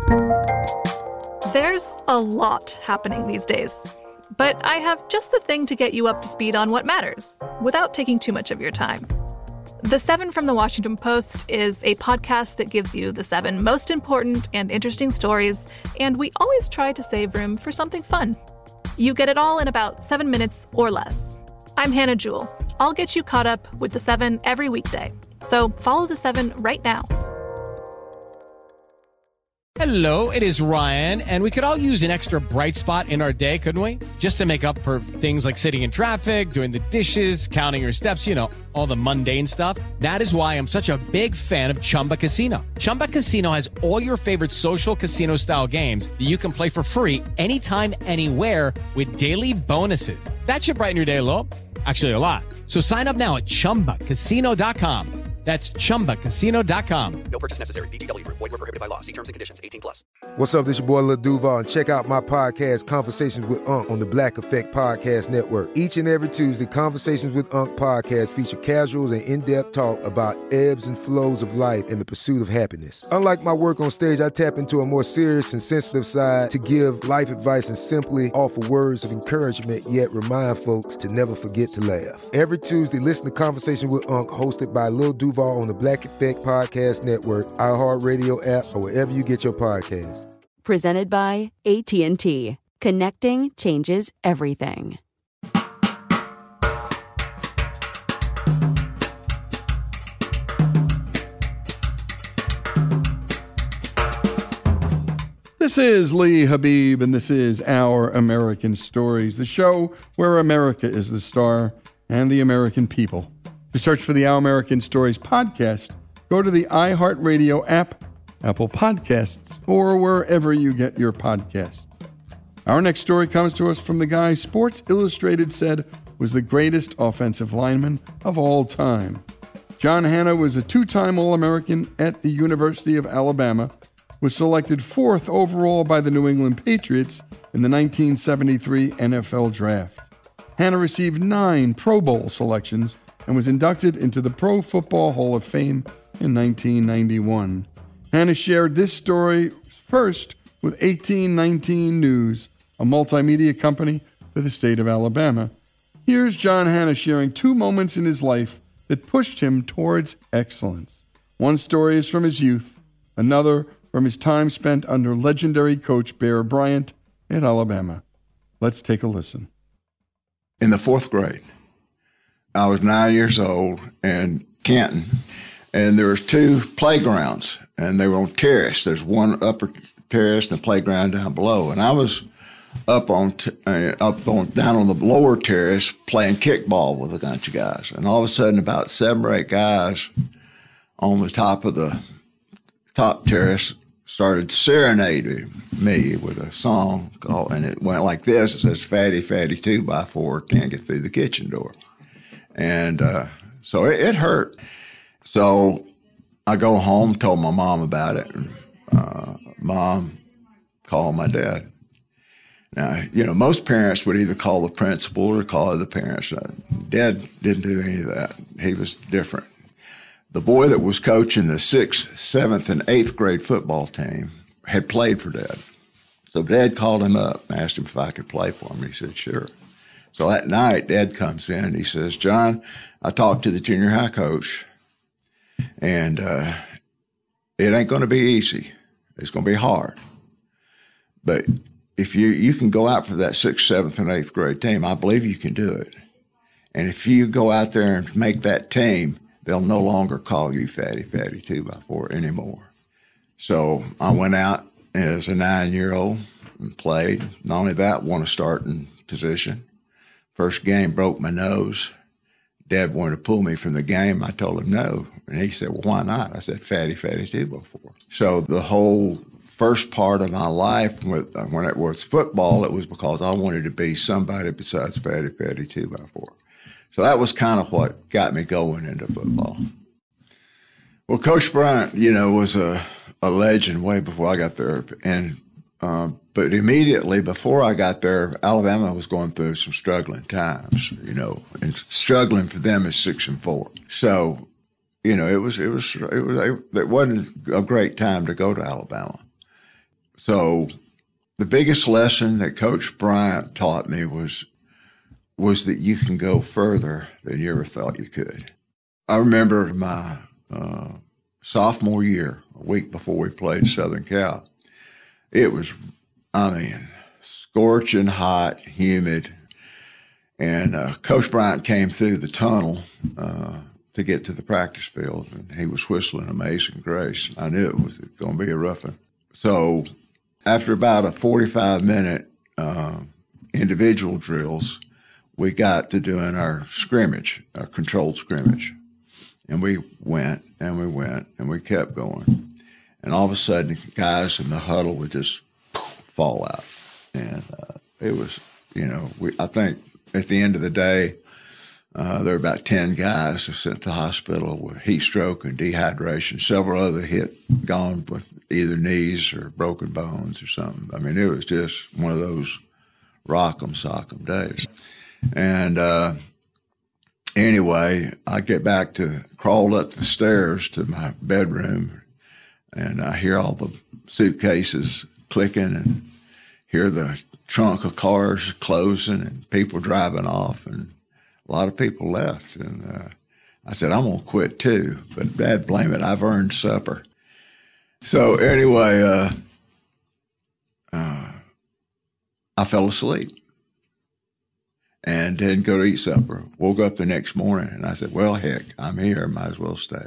There's a lot happening these days, but I have just the thing to get you up to speed on what matters without taking too much of your time. The 7 from the Washington Post is a podcast that gives you the 7 most important and interesting stories, and we always try to save room for something fun. You get it all in about 7 minutes or less. I'm Hannah Jewell. I'll get you caught up with the 7 every weekday. So follow the 7 right now. Hello, it is Ryan, and we could all use an extra bright spot in our day, couldn't we? Just to make up for things like sitting in traffic, doing the dishes, counting your steps, you know, all the mundane stuff. That is why I'm such a big fan of Chumba Casino. Chumba Casino has all your favorite social casino-style games that you can play for free anytime, anywhere with daily bonuses. That should brighten your day a little. Actually, a lot. So sign up now at ChumbaCasino.com. That's ChumbaCasino.com. No purchase necessary. VGW Group. Void where prohibited by law. See terms and conditions. 18+. What's up? This your boy Lil Duval, and check out my podcast, Conversations with Unc, on the Black Effect Podcast Network. Each and every Tuesday, Conversations with Unc podcast feature casuals and in-depth talk about ebbs and flows of life and the pursuit of happiness. Unlike my work on stage, I tap into a more serious and sensitive side to give life advice and simply offer words of encouragement, yet remind folks to never forget to laugh. Every Tuesday, listen to Conversations with Unc, hosted by Lil Duval on the Black Effect Podcast Network, iHeartRadio app, or wherever you get your podcasts. Presented by AT&T. Connecting changes everything. This is Lee Habib, and this is Our American Stories, the show where America is the star and the American people. To search for the Our American Stories podcast, go to the iHeartRadio app, Apple Podcasts, or wherever you get your podcasts. Our next story comes to us from the guy Sports Illustrated said was the greatest offensive lineman of all time. John Hannah was a 2-time All-American at the University of Alabama, was selected 4th overall by the New England Patriots in the 1973 NFL Draft. Hannah received 9 Pro Bowl selections and was inducted into the Pro Football Hall of Fame in 1991. Hannah shared this story first with 1819 News, a multimedia company for the state of Alabama. Here's John Hannah sharing 2 moments in his life that pushed him towards excellence. One story is from his youth, another from his time spent under legendary coach Bear Bryant at Alabama. Let's take a listen. In the 4th grade, I was 9 years old in Canton, and there was 2 playgrounds, and they were on terrace. There's one upper terrace and a playground down below, and I was down on the lower terrace playing kickball with a bunch of guys, and all of a sudden, about 7 or 8 guys on the top of the top terrace started serenading me with a song called, and it went like this. It says, "Fatty, fatty, 2x4, can't get through the kitchen door." And so it hurt. So I go home, told my mom about it. And, Mom called my dad. Now, you know, most parents would either call the principal or call other parents. Dad didn't do any of that. He was different. The boy that was coaching the 6th, 7th, and 8th grade football team had played for Dad. So Dad called him up and asked him if I could play for him. He said, sure. So that night, Dad comes in and he says, John, I talked to the junior high coach, and it ain't going to be easy. It's going to be hard. But if you can go out for that 6th, 7th, and 8th grade team, I believe you can do it. And if you go out there and make that team, they'll no longer call you Fatty, Fatty 2x4 anymore. So I went out as a 9-year-old and played. Not only that, won a starting position. First game, broke my nose. Dad wanted to pull me from the game. I told him no. And he said, well, why not? I said, Fatty, Fatty 2x4. So the whole first part of my life, when it was football, it was because I wanted to be somebody besides Fatty, Fatty 2x4. So that was kind of what got me going into football. Well, Coach Bryant, you know, was a legend way before I got there. And but immediately before I got there, Alabama was going through some struggling times, you know, and struggling for them is 6-4. So, you know, it wasn't a great time to go to Alabama. So the biggest lesson that Coach Bryant taught me was that you can go further than you ever thought you could. I remember my sophomore year, a week before we played Southern Cal. It was, scorching hot, humid, and Coach Bryant came through the tunnel to get to the practice field, and he was whistling Amazing Grace. I knew it was going to be a rough one. So after about a 45-minute individual drills, we got to doing our scrimmage, our controlled scrimmage. And we went, and we went, and we kept going. And all of a sudden, guys in the huddle would just fall out. And it was, I think at the end of the day, there were about 10 guys who sent to the hospital with heat stroke and dehydration. Several other gone with either knees or broken bones or something. I mean, it was just one of those rock'em sock'em days. And anyway, I get back crawled up the stairs to my bedroom, and I hear all the suitcases clicking and hear the trunk of cars closing and people driving off, and a lot of people left. And I said, I'm going to quit too, but Dad, blame it, I've earned supper. So anyway, I fell asleep and didn't go to eat supper. Woke up the next morning, and I said, well, heck, I'm here, might as well stay.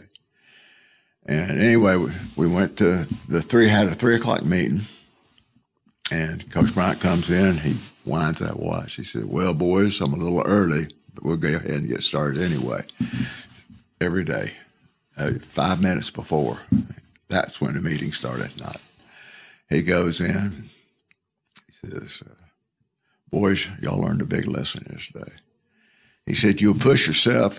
And anyway, we went to had a 3 o'clock meeting, and Coach Bryant comes in, and he winds that watch. He said, well, boys, I'm a little early, but we'll go ahead and get started anyway. Every day, 5 minutes before, that's when the meeting started. He goes in, he says, boys, y'all learned a big lesson yesterday. He said, you'll push yourself,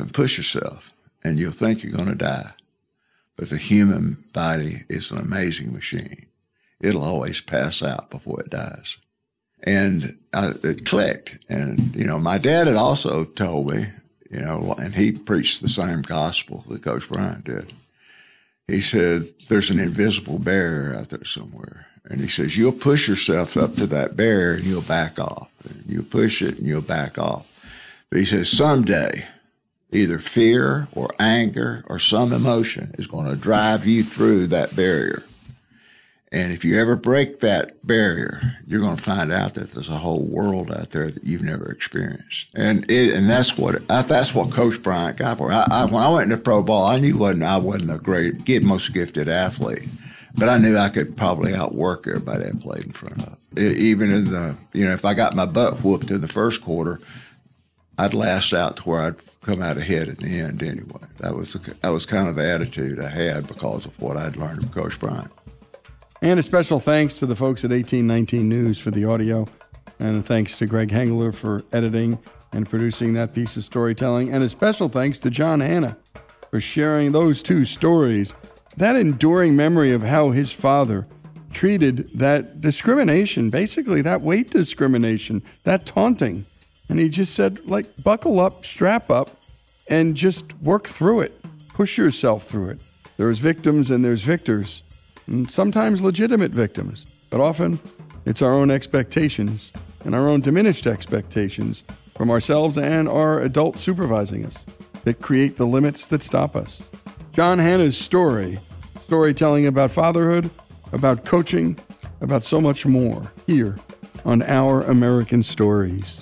and you'll think you're going to die. But the human body is an amazing machine. It'll always pass out before it dies. And it clicked. And, my dad had also told me, and he preached the same gospel that Coach Bryant did. He said, there's an invisible barrier out there somewhere. And he says, you'll push yourself up to that barrier and you'll back off. And you'll push it and you'll back off. But he says, someday, either fear or anger or some emotion is going to drive you through that barrier. And if you ever break that barrier, you're going to find out that there's a whole world out there that you've never experienced. And that's what Coach Bryant got for. When I went into pro ball, I knew I wasn't a most gifted athlete, but I knew I could probably outwork everybody I played in front of. Even in if I got my butt whooped in the first quarter, I'd last out to where I'd come out ahead at the end anyway. That was kind of the attitude I had because of what I'd learned from Coach Bryant. And a special thanks to the folks at 1819 News for the audio, and thanks to Greg Hengler for editing and producing that piece of storytelling, and a special thanks to John Hannah for sharing those two stories, that enduring memory of how his father treated that discrimination, basically that weight discrimination, that taunting. And he just said, buckle up, strap up, and just work through it. Push yourself through it. There's victims and there's victors. And sometimes legitimate victims, but often it's our own expectations and our own diminished expectations from ourselves and our adults supervising us that create the limits that stop us. John Hannah's storytelling about fatherhood, about coaching, about so much more here on Our American Stories.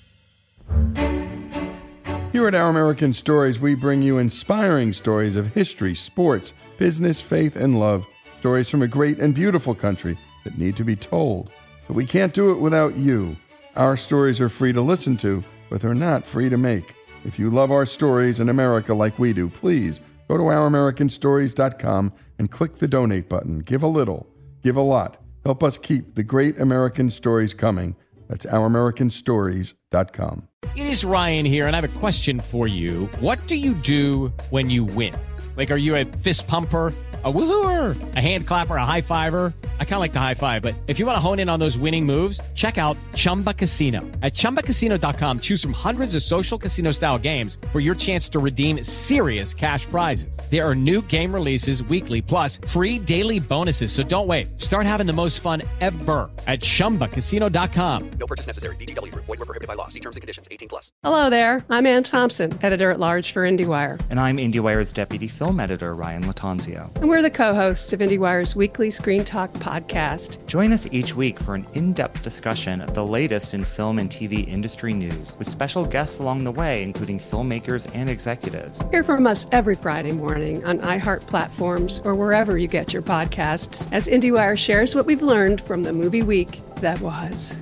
Here at Our American Stories, we bring you inspiring stories of history, sports, business, faith, and love. Stories from a great and beautiful country that need to be told. But we can't do it without you. Our stories are free to listen to, but they're not free to make. If you love our stories in America like we do, please go to ouramericanstories.com and click the donate button. Give a little, give a lot. Help us keep the great American stories coming. That's ouramericanstories.com. It is Ryan here, and I have a question for you. What do you do when you win? Are you a fist pumper? A woohooer, a hand clapper, a high fiver. I kind of like the high five, but if you want to hone in on those winning moves, check out Chumba Casino. At ChumbaCasino.com, choose from hundreds of social casino style games for your chance to redeem serious cash prizes. There are new game releases weekly, plus free daily bonuses. So don't wait. Start having the most fun ever at ChumbaCasino.com. No purchase necessary. VGW Group. Void where prohibited by law. See terms and conditions. 18+. Hello there. I'm Ann Thompson, editor-at-large for IndieWire. And I'm IndieWire's deputy film editor, Ryan Latanzio. And we're the co-hosts of IndieWire's weekly Screen Talk podcast. Join us each week for an in-depth discussion of the latest in film and TV industry news, with special guests along the way, including filmmakers and executives. Hear from us every Friday morning on iHeart platforms or wherever you get your podcasts, as IndieWire shares what we've learned from the movie week that was.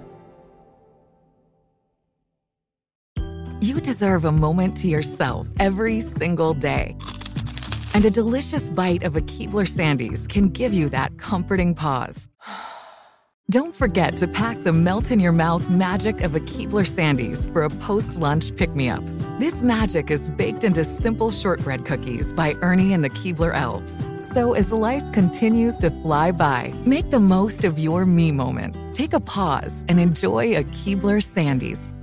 You deserve a moment to yourself every single day. And a delicious bite of a Keebler Sandies can give you that comforting pause. Don't forget to pack the melt-in-your-mouth magic of a Keebler Sandies for a post-lunch pick-me-up. This magic is baked into simple shortbread cookies by Ernie and the Keebler Elves. So as life continues to fly by, make the most of your me moment. Take a pause and enjoy a Keebler Sandies.